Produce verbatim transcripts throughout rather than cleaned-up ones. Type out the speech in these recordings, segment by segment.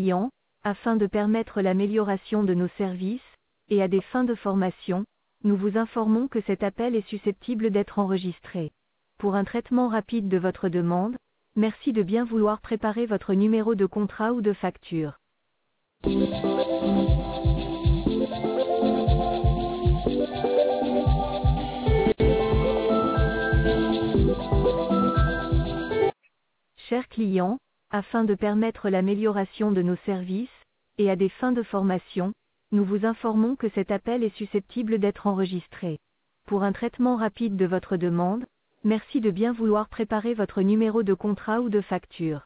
clients, afin de permettre l'amélioration de nos services, et à des fins de formation, nous vous informons que cet appel est susceptible d'être enregistré. Pour un traitement rapide de votre demande, merci de bien vouloir préparer votre numéro de contrat ou de facture. Chers clients, afin de permettre l'amélioration de nos services, et à des fins de formation, nous vous informons que cet appel est susceptible d'être enregistré. Pour un traitement rapide de votre demande, merci de bien vouloir préparer votre numéro de contrat ou de facture.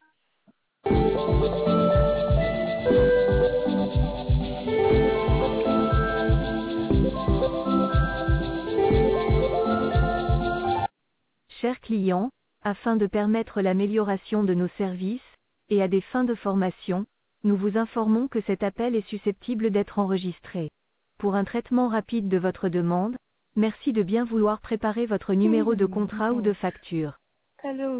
Chers clients, afin de permettre l'amélioration de nos services, et à des fins de formation, nous vous informons que cet appel est susceptible d'être enregistré. Pour un traitement rapide de votre demande, merci de bien vouloir préparer votre numéro de contrat ou de facture. Hello.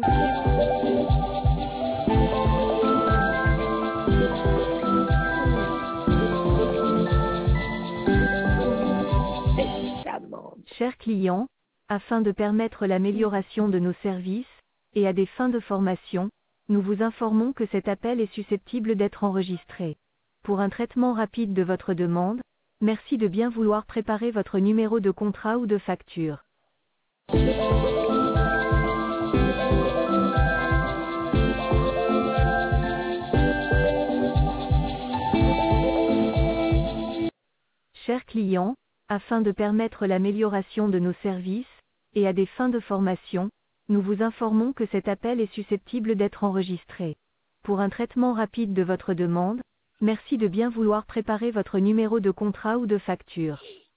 Chers clients, afin de permettre l'amélioration de nos services, et à des fins de formation, nous vous informons que cet appel est susceptible d'être enregistré. Pour un traitement rapide de votre demande, merci de bien vouloir préparer votre numéro de contrat ou de facture. Chers clients, afin de permettre l'amélioration de nos services, et à des fins de formation, nous vous informons que cet appel est susceptible d'être enregistré. Pour un traitement rapide de votre demande, merci de bien vouloir préparer votre numéro de contrat ou de facture.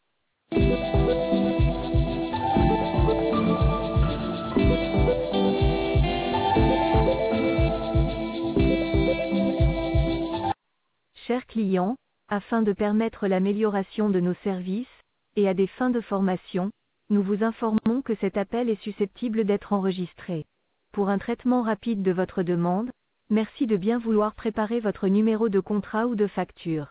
Chers clients, afin de permettre l'amélioration de nos services, et à des fins de formation, nous vous informons que cet appel est susceptible d'être enregistré. Pour un traitement rapide de votre demande, merci de bien vouloir préparer votre numéro de contrat ou de facture.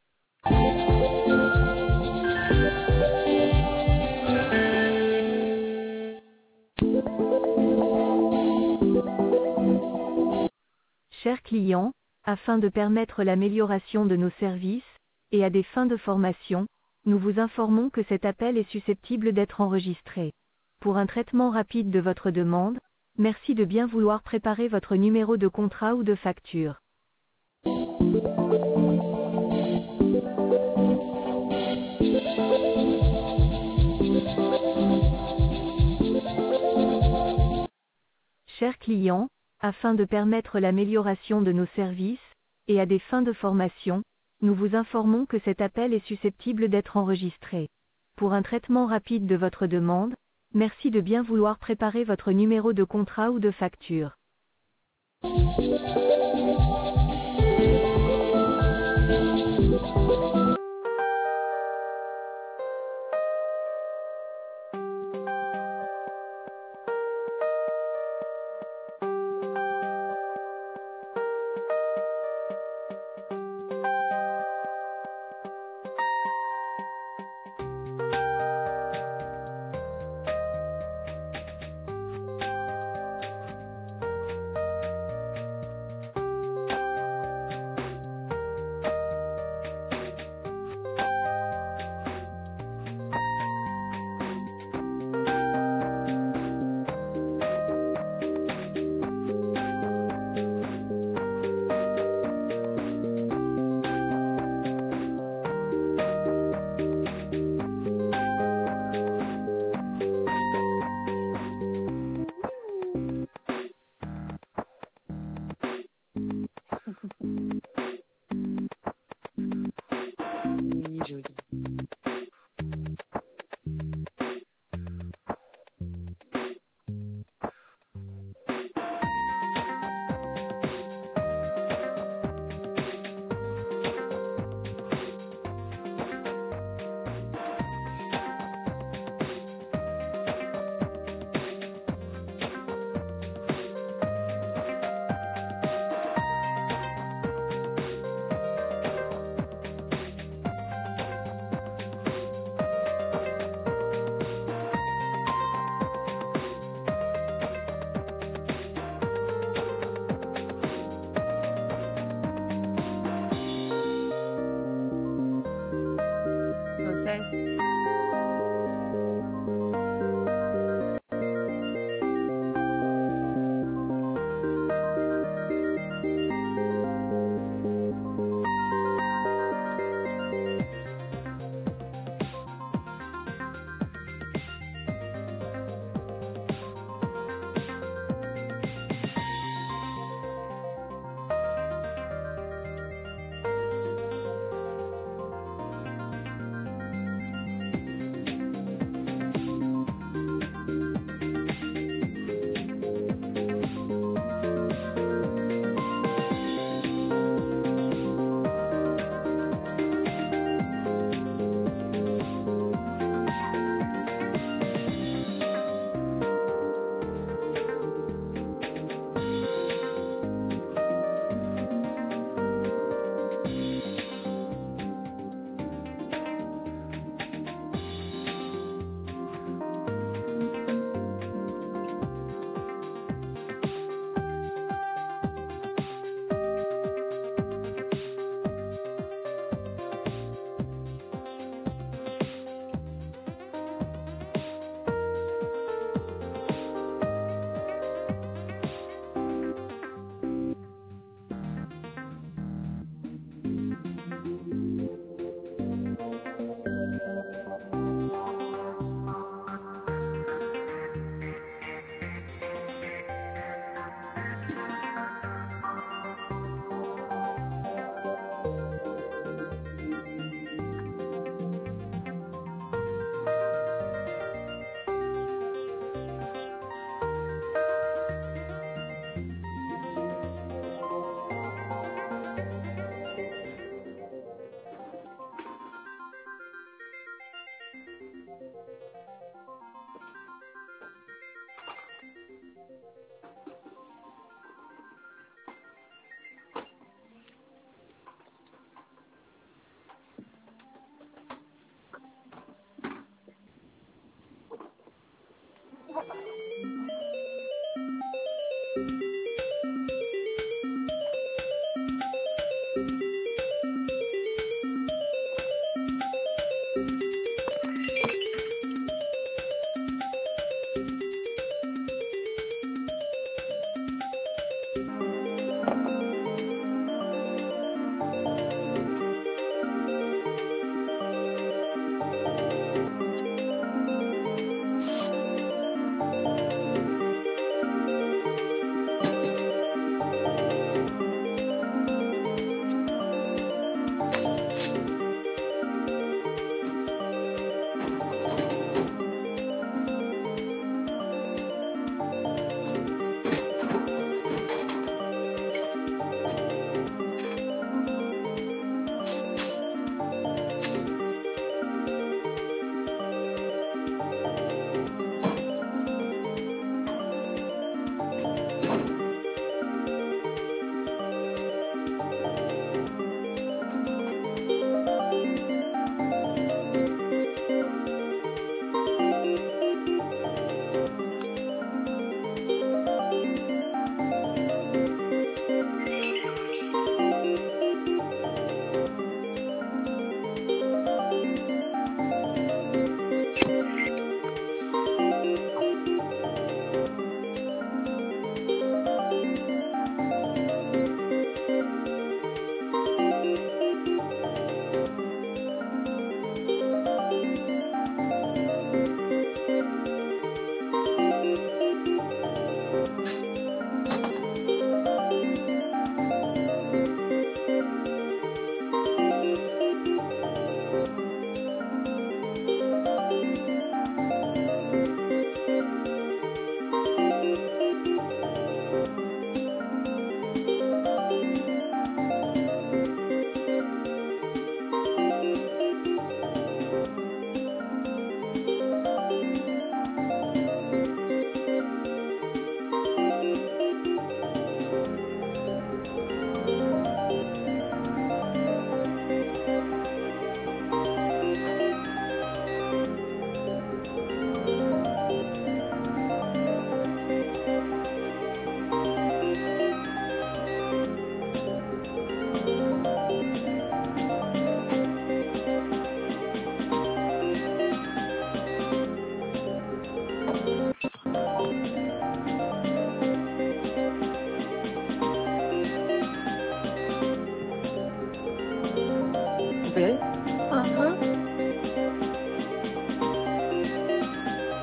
Chers clients, afin de permettre l'amélioration de nos services, et à des fins de formation, nous vous informons que cet appel est susceptible d'être enregistré. Pour un traitement rapide de votre demande, merci de bien vouloir préparer votre numéro de contrat ou de facture. Chers clients, afin de permettre l'amélioration de nos services, et à des fins de formation, nous vous informons que cet appel est susceptible d'être enregistré. Pour un traitement rapide de votre demande, merci de bien vouloir préparer votre numéro de contrat ou de facture. plaît.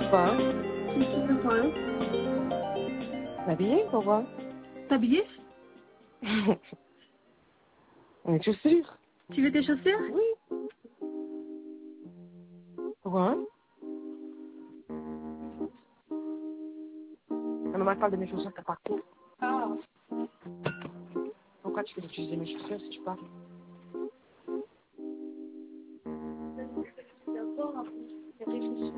pas. Qu'est-ce que tu veux faire? M'habiller, pourquoi? T'habiller? Mes chaussures. Tu veux tes chaussures? Oui. Pourquoi? La maman parle de mes chaussures pour partir. Ah. Pourquoi tu veux utiliser mes chaussures si je pars? D'abord, après, réfléchir.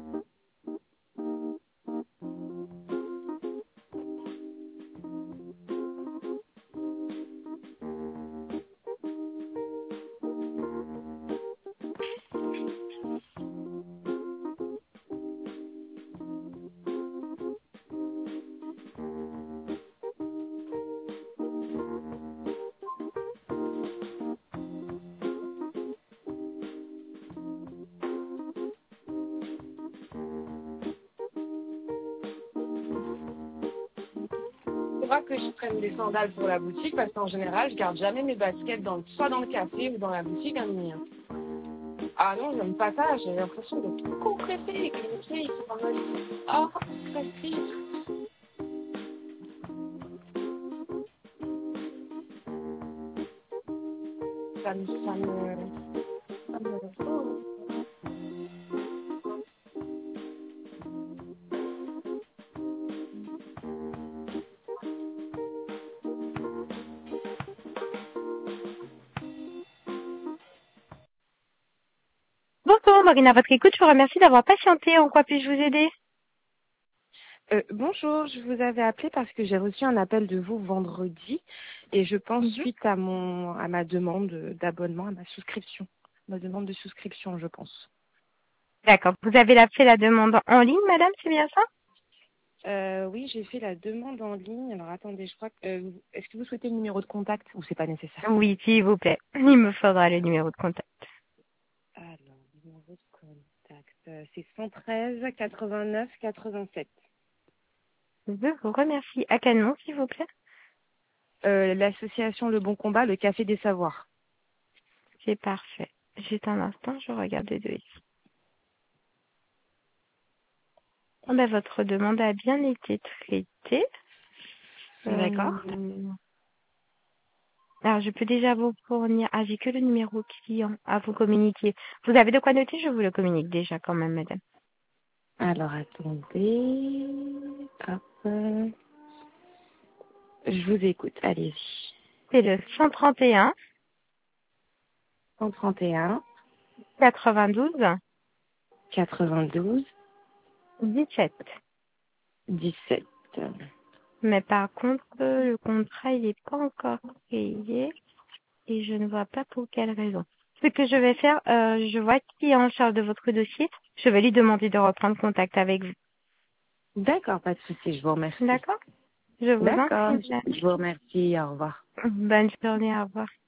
Faudra que je prenne des sandales pour la boutique parce qu'en général, je garde jamais mes baskets dans, soit dans le café ou dans la boutique à midi. Ah non, j'aime pas ça, j'ai l'impression de compressé et que les pieds ils sont en mode oh, très triste. Ça me, ça me, ça me oh. Bonjour, Marina, à votre écoute, je vous remercie d'avoir patienté. En quoi puis-je vous aider? Euh, bonjour, je vous avais appelé parce que j'ai reçu un appel de vous vendredi et je pense Mhm. suite à mon à ma demande d'abonnement, à ma souscription, ma demande de souscription, je pense. D'accord. Vous avez la- fait la demande en ligne, madame, c'est bien ça? Euh, oui, j'ai fait la demande en ligne. Alors attendez, je crois que euh, est-ce que vous souhaitez le numéro de contact ou c'est pas nécessaire? Oui, s'il vous plaît. Il me faudra le numéro de contact. Alors, numéro de contact, euh, c'est cent treize quatre-vingt-neuf quatre-vingt-sept. Je vous remercie. À quel nom, s'il vous plaît? Euh, l'association Le Bon Combat, le Café des Savoirs. C'est parfait. Juste un instant, je regarde les deux ici. Oh, ben, votre demande a bien été traitée. D'accord. Euh, Alors, je peux déjà vous fournir. Ah, j'ai que le numéro client à vous communiquer. Vous avez de quoi noter? Je vous le communique déjà quand même, madame. Alors attendez. Hop. euh, Je vous écoute. Allez-y. C'est le cent trente et un cent trente et un quatre-vingt-douze quatre-vingt-douze dix-sept. dix-sept. Mais par contre, euh, le contrat, il n'est pas encore payé et je ne vois pas pour quelle raison. Ce que je vais faire, euh, je vois qui est en charge de votre dossier. Je vais lui demander de reprendre contact avec vous. D'accord, pas de souci. Je vous remercie. D'accord? Je vous en D'accord. prie, madame. Je vous remercie. Au revoir. Bonne journée, au revoir.